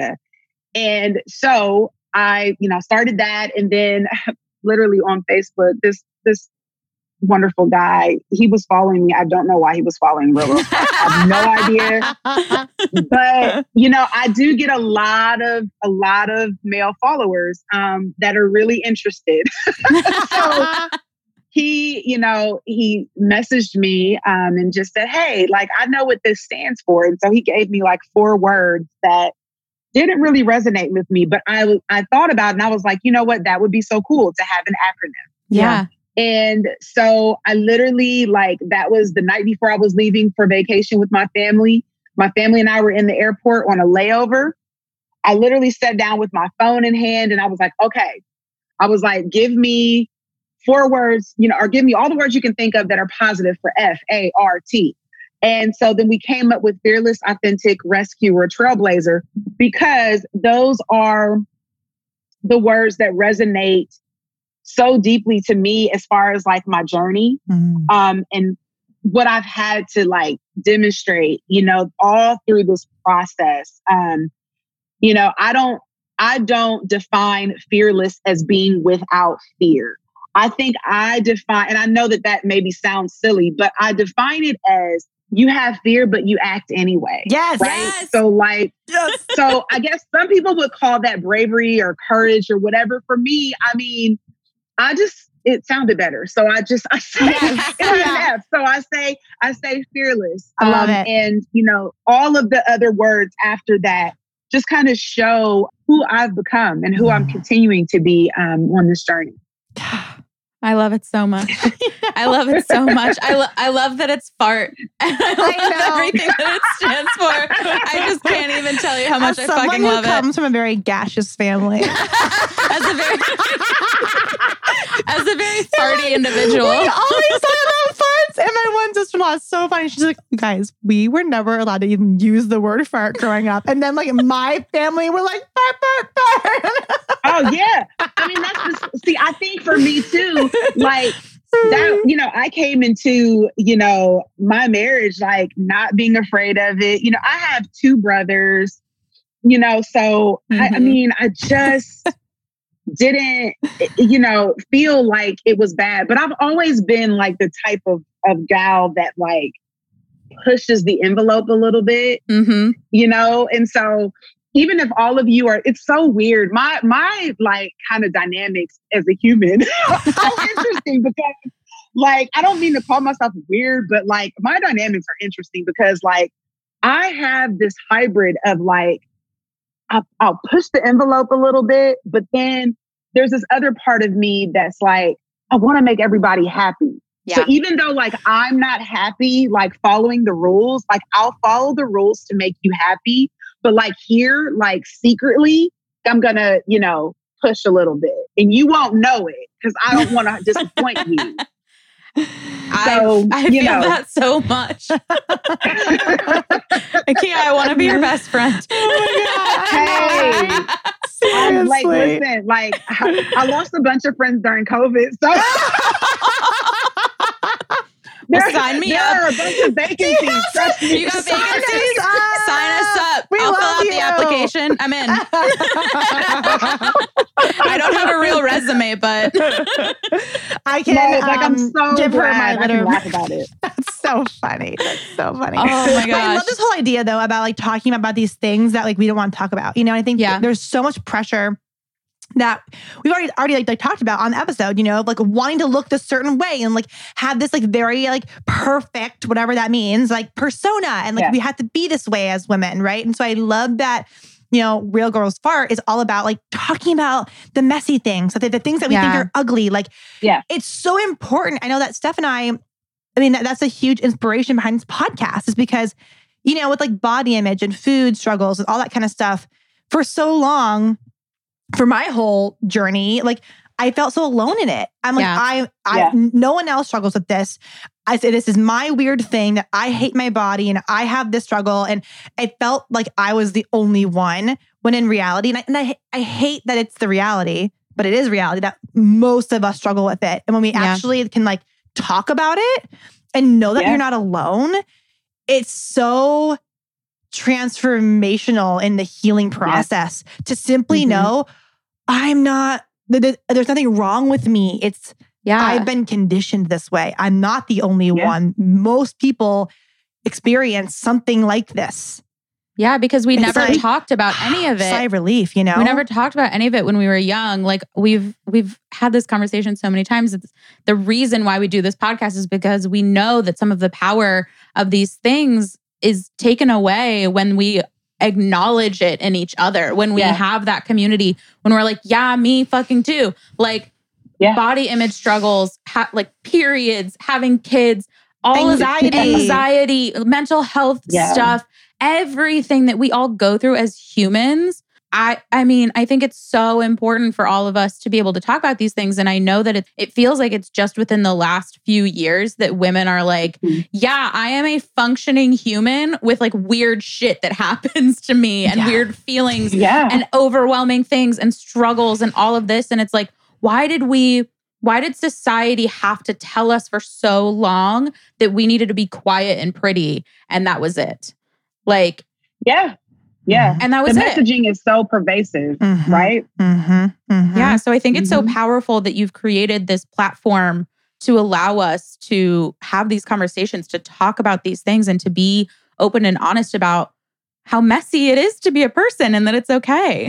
And so I, started that. And then literally on Facebook, this wonderful guy, he was following me. I don't know why he was following Real Girls. I have no idea. But, I do get a lot of male followers that are really interested. So he messaged me and just said, hey, I know what this stands for. And so he gave me 4 words that didn't really resonate with me, but I thought about it and I was like, you know what? That would be so cool to have an acronym. Yeah. And so I literally that was the night before I was leaving for vacation with my family. My family and I were in the airport on a layover. I literally sat down with my phone in hand and I was like, okay. I was like, give me 4 words, or give me all the words you can think of that are positive for F-A-R-T. And so then we came up with Fearless, Authentic, Rescuer, Trailblazer, because those are the words that resonate so deeply to me as far as my journey and what I've had to demonstrate, all through this process. I don't define fearless as being without fear. I think I define, and I know that maybe sounds silly, but I define it as you have fear, but you act anyway. Yes. Right. Yes. So so I guess some people would call that bravery or courage or whatever. For me, it sounded better. So I say it has an F. So I say fearless. I love it. And, all of the other words after that just kind of show who I've become and who I'm continuing to be on this journey. I love it so much. I love it so much. I love that it's fart. I love everything that it stands for. I just can't even tell you how much I fucking love it. Comes from a very gaseous family. As a very farty individual. We always talk about farts. And my one sister-in-law is so funny. She's like, guys, we were never allowed to even use the word fart growing up. And then like my family were like, fart, fart, fart. Oh yeah. I mean, see, I think for me too, like that, you know, I came into, you know, my marriage, like not being afraid of it. You know, I have 2 brothers, you know, so I mean, I just didn't, you know, feel like it was bad, but I've always been like the type of gal that like pushes the envelope a little bit, you know? And so even if all of you are, it's so weird. My like kind of dynamics as a human are so interesting because like, I don't mean to call myself weird, but like my dynamics are interesting because like I have this hybrid of like, I'll push the envelope a little bit, but then there's this other part of me that's like, I want to make everybody happy. Yeah. So even though like I'm not happy, like following the rules, like I'll follow the rules to make you happy. But like here, like secretly, I'm going to, you know, push a little bit and you won't know it because I don't want to disappoint you. So, I feel that so much. Akia, I want to be your best friend. Oh my God. Hey, I'm like, listen, like I lost a bunch of friends during COVID. So sign me up. There are a bunch of vacancies. Trust me. You got vacancies? Sign us up. I'll fill out the application. I'm in. I don't have a real resume, but I can. Like I'm so give her glad my I can laugh about it. That's so funny. That's so funny. Oh my gosh. I love this whole idea though about like talking about these things that like we don't want to talk about. You know, I think there's so much pressure that we've already like talked about on the episode, you know, like wanting to look this certain way and like have this like very like perfect, whatever that means, like persona. And like we have to be this way as women, right? And so I love that, you know, Real Girls Fart is all about like talking about the messy things, so the things that we think are ugly. Like, it's so important. I know that Steph and I mean, that's a huge inspiration behind this podcast is because, you know, with like body image and food struggles and all that kind of stuff for so long, for my whole journey, like I felt so alone in it. I'm like, no one else struggles with this. I say, this is my weird thing that I hate my body and I have this struggle. And I felt like I was the only one when in reality, and I hate that it's the reality, but it is reality that most of us struggle with it. And when we actually can like talk about it and know that you're not alone, it's so transformational in the healing process to simply know I'm not, there's nothing wrong with me. It's, I've been conditioned this way. I'm not the only one. Most people experience something like this. Yeah, because we never talked about any of it. Sigh of relief, you know? We never talked about any of it when we were young. Like we've had this conversation so many times. It's the reason why we do this podcast is because we know that some of the power of these things is taken away when we acknowledge it in each other, when we have that community, when we're like, me fucking too. Like body image struggles, like periods, having kids, all anxiety, mental health stuff, everything that we all go through as humans. I mean, I think it's so important for all of us to be able to talk about these things. And I know that it feels like it's just within the last few years that women are like, I am a functioning human with like weird shit that happens to me and weird feelings and overwhelming things and struggles and all of this. And it's like, why did society have to tell us for so long that we needed to be quiet and pretty? And that was it. Like, yeah. And that was the messaging is so pervasive, right? Yeah. So I think it's so powerful that you've created this platform to allow us to have these conversations, to talk about these things and to be open and honest about how messy it is to be a person and that it's okay.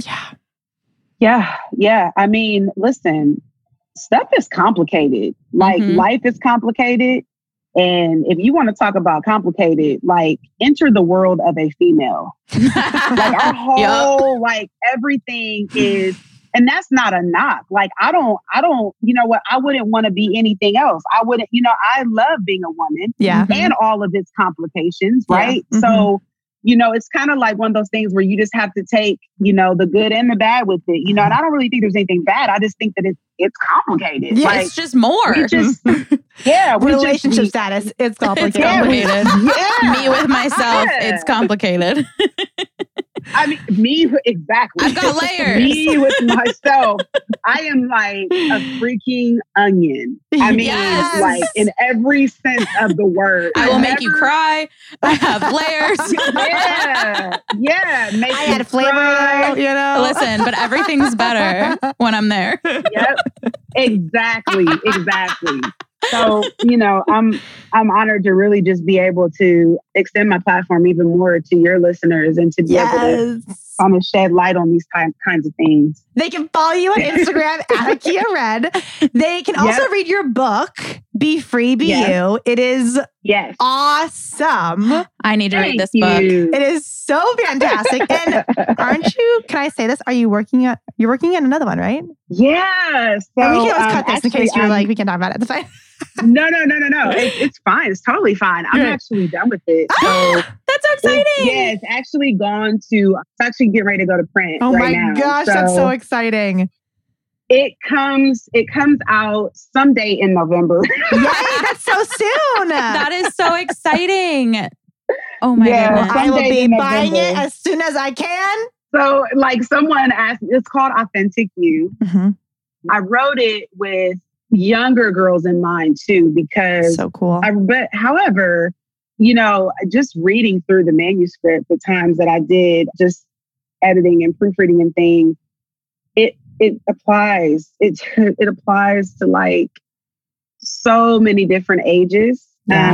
Yeah. I mean, listen, stuff is complicated. Like life is complicated. And if you want to talk about complicated, like enter the world of a female. Like our whole, like everything is, and that's not a knock. Like I don't, you know what? I wouldn't want to be anything else. I wouldn't, you know, I love being a woman and all of its complications, right? So, you know, it's kind of like one of those things where you just have to take, you know, the good and the bad with it, you know, and I don't really think there's anything bad. I just think that it's complicated. Yeah, like, it's just more. we just, relationship status, it's complicated. It's complicated. Yeah. Me with myself, Yeah. it's complicated. I mean, me, exactly. I've got layers. Me with myself, I am like a freaking onion. I mean, Yes. like in every sense of the word. I will make you cry. I have layers. Yeah. Make I you had flavor, cry. though, you know? Listen, but everything's better when I'm there. Yep. Exactly. So, I'm honored to really just be able to extend my platform even more to your listeners and to be able to kind of shed light on these kinds of things. They can follow you on Instagram at Akia Red. They can also read your book, Be Free, Be You. It is awesome. I need to read this Thank book. you. It is so fantastic. And aren't you, can I say this? Are you working on another one, right? Yeah. So, And we can always cut this in actually, case you're like, we can talk about it. That's fine. No. It's fine. It's totally fine. I'm actually done with it. So That's so exciting. it's actually getting ready to go to print. Oh right my now. gosh, that's so exciting. It comes out someday in November. Yay, that's so soon. That is so exciting. Oh my goodness. I will someday be in buying it November. as soon as I can. So like someone asked, it's called Authentic You. Mm-hmm. I wrote it with younger girls in mind too, because So cool. however, just reading through the manuscript, the times that I did just editing and proofreading and things, it applies to like so many different ages.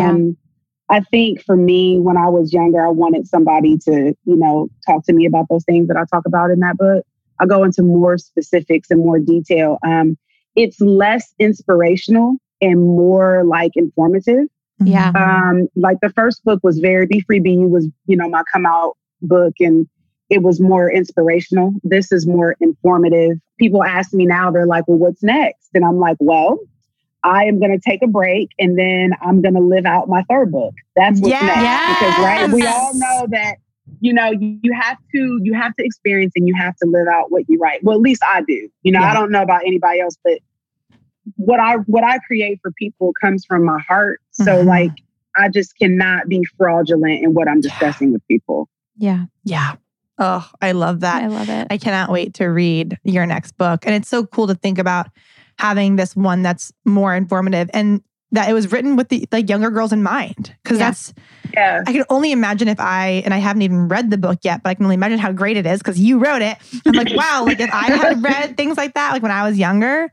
I think for me, when I was younger, I wanted somebody to, talk to me about those things that I talk about in that book. I'll go into more specifics and more detail. It's less inspirational and more like informative. Yeah. Like the first book was Be Free, Be You was, my come out book, and it was more inspirational. This is more informative. People ask me now, they're like, well, what's next? And I'm like, well, I am going to take a break and then I'm going to live out my third book. That's what's next. Because we all know that, you have to experience and you have to live out what you write. Well, at least I do. I don't know about anybody else, but what I create for people comes from my heart. So like, I just cannot be fraudulent in what I'm discussing with people. Yeah. Yeah. Oh, I love that. I love it. I cannot wait to read your next book. And it's so cool to think about having this one that's more informative and that it was written with the younger girls in mind. Because I can only imagine if I haven't even read the book yet, but I can only imagine how great it is because you wrote it. I'm like, wow, like if I had read things like that, like when I was younger,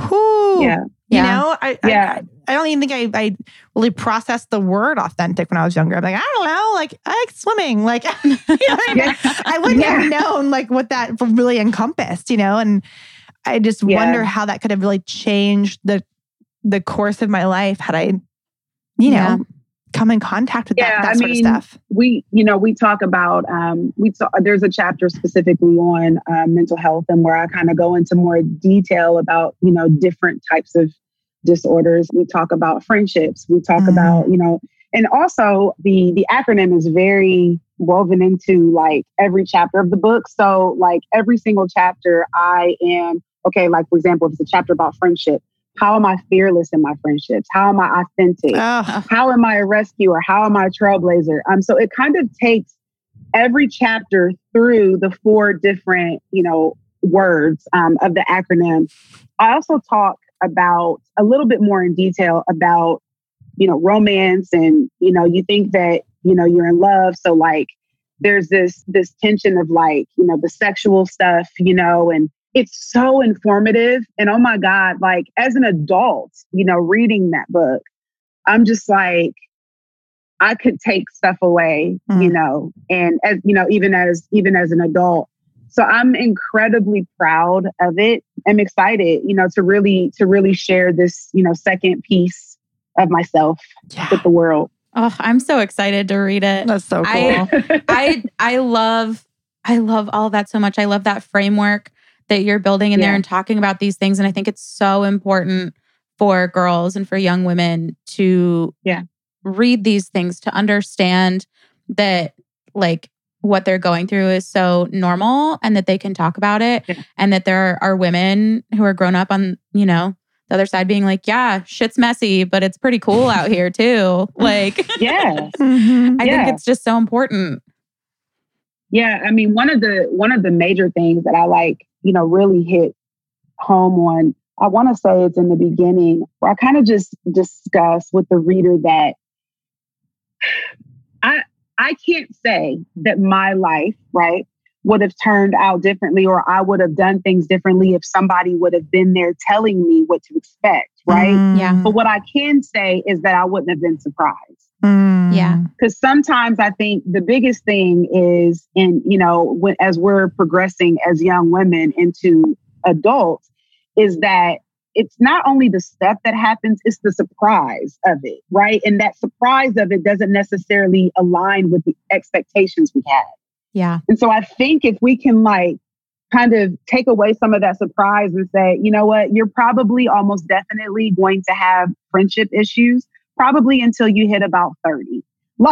I don't even think I really processed the word authentic when I was younger. I'm like, I don't know, like I like swimming. Like I wouldn't have known like what that really encompassed, and I just wonder how that could have really changed the course of my life had I, come in contact with that sort of stuff. We talk about, there's a chapter specifically on mental health and where I kind of go into more detail about, different types of disorders. We talk about friendships. We talk about, and also the acronym is very woven into like every chapter of the book. So like every single chapter I am, like for example, if it's a chapter about friendship, how am I fearless in my friendships? How am I authentic? How am I a rescuer? How am I a trailblazer? So it kind of takes every chapter through the 4 different, words of the acronym. I also talk about a little bit more in detail about, romance and, you think that, you're in love. So like there's this tension of like, the sexual stuff, and it's so informative. And oh my God, like as an adult, reading that book, I'm just like, I could take stuff away, and as, even as an adult. So I'm incredibly proud of it. I'm excited, to really share this, second piece of myself with the world. Oh, I'm so excited to read it. That's so cool. I love all that so much. I love that framework that you're building in there and talking about these things. And I think it's so important for girls and for young women to read these things, to understand that like what they're going through is so normal and that they can talk about it. Yeah. And that there are women who are grown up on, you know, the other side being like, yeah, shit's messy, but it's pretty cool out here too. Like, Yeah. I think it's just so important. Yeah. I mean, one of the major things that I like, you know, really hit home on, I want to say it's in the beginning where I kind of just discuss with the reader that I can't say that my life, right, would have turned out differently or I would have done things differently if somebody would have been there telling me what to expect, right? Yeah. But what I can say is that I wouldn't have been surprised. Yeah. Because sometimes I think the biggest thing is as we're progressing as young women into adults is that it's not only the stuff that happens, it's the surprise of it, right? And that surprise of it doesn't necessarily align with the expectations we had. Yeah. And so I think if we can kind of take away some of that surprise and say, you know what, you're probably almost definitely going to have friendship issues, probably until you hit about 30.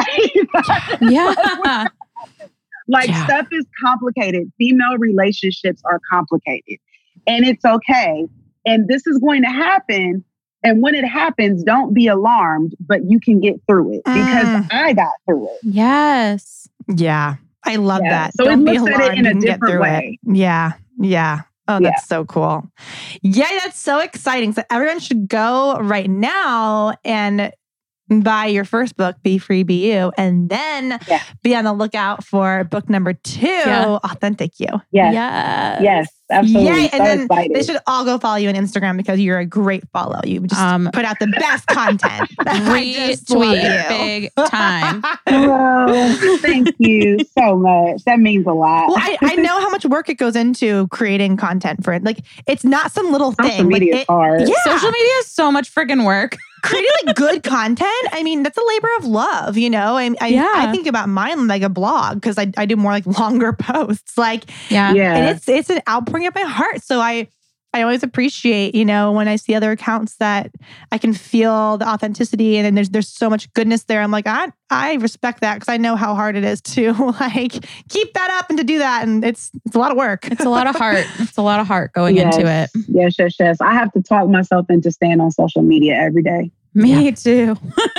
Yeah. Stuff is complicated. Female relationships are complicated and it's okay. And this is going to happen. And when it happens, don't be alarmed, but you can get through it because I got through it. Yes. Yeah. I love that. So Don't it be looks at alarmed, it in you a can get different through way. it. Yeah. Yeah. Oh, that's so cool. Yeah, that's so exciting. So everyone should go right now and buy your first book, Be Free, Be You, and then be on the lookout for book number 2, Authentic You. Yes, absolutely. Yay. So And then excited. they should all go follow you on Instagram because you're a great follow. You just put out the best content. Retweet big time. Oh, thank you so much. That means a lot. Well, I know how much work it goes into creating content for it. Like, it's not some little thing. Social media is hard. Yeah. Social media is so much freaking work. Creating good content, I mean, that's a labor of love, you know? I think about mine like a blog because I do more like longer posts. And it's an outpouring of my heart. So I always appreciate, you know, when I see other accounts that I can feel the authenticity and then there's so much goodness there. I'm like, I respect that because I know how hard it is to keep that up and to do that. And it's a lot of work. It's a lot of heart. It's a lot of heart going into it. Yes. I have to talk myself into staying on social media every day. Me too.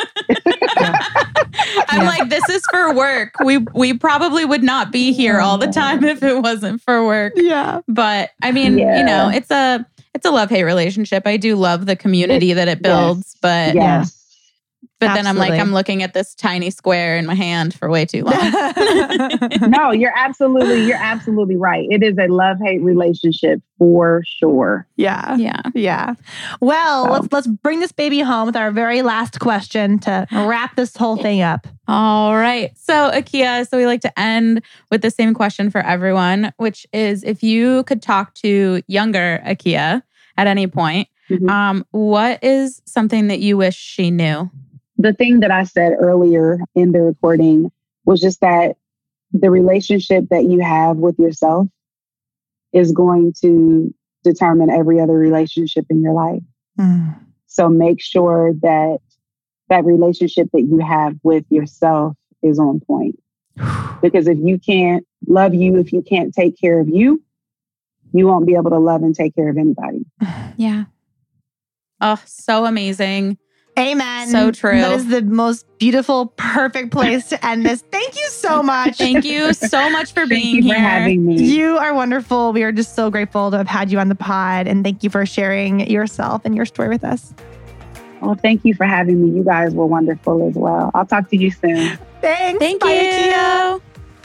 I'm like, this is for work. We probably would not be here all the time if it wasn't for work. Yeah. But I mean, you know, it's a love-hate relationship. I do love the community that it builds, but But then I'm like, I'm looking at this tiny square in my hand for way too long. No, you're absolutely right. It is a love-hate relationship for sure. Yeah. Well, let's bring this baby home with our very last question to wrap this whole thing up. All right. So Akia, we like to end with the same question for everyone, which is if you could talk to younger Akia at any point, what is something that you wish she knew? The thing that I said earlier in the recording was just that the relationship that you have with yourself is going to determine every other relationship in your life. So make sure that that relationship that you have with yourself is on point. Because if you can't love you, if you can't take care of you, you won't be able to love and take care of anybody. Yeah. Oh, so amazing. Amen. So true. That is the most beautiful, perfect place to end this. Thank you so much. Thank you so much for being Thank you here. for having me. You are wonderful. We are just so grateful to have had you on the pod. And thank you for sharing yourself and your story with us. Well, thank you for having me. You guys were wonderful as well. I'll talk to you soon. Thanks. Thank Bye, you. Akia.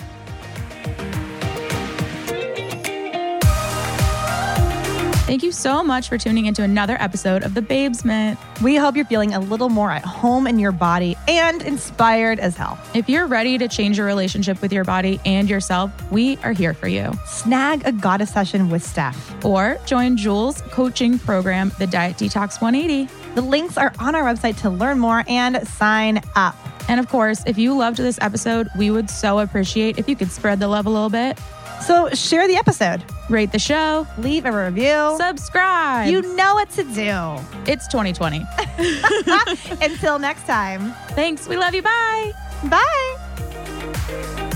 Thank you so much for tuning into another episode of The Babesment. We hope you're feeling a little more at home in your body and inspired as hell. If you're ready to change your relationship with your body and yourself, we are here for you. Snag a goddess session with Steph. Or join Jules' coaching program, The Diet Detox 180. The links are on our website to learn more and sign up. And of course, if you loved this episode, we would so appreciate if you could spread the love a little bit. So share the episode. Rate the show. Leave a review. Subscribe. You know what to do. It's 2020. Until next time. Thanks. We love you. Bye. Bye.